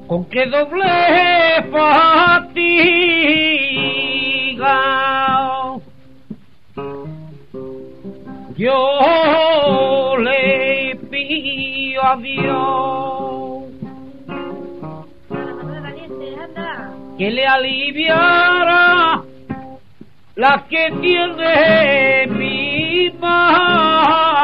con qué doble fatiga yo le pido a Dios que le aliviara la que tiene mi madre.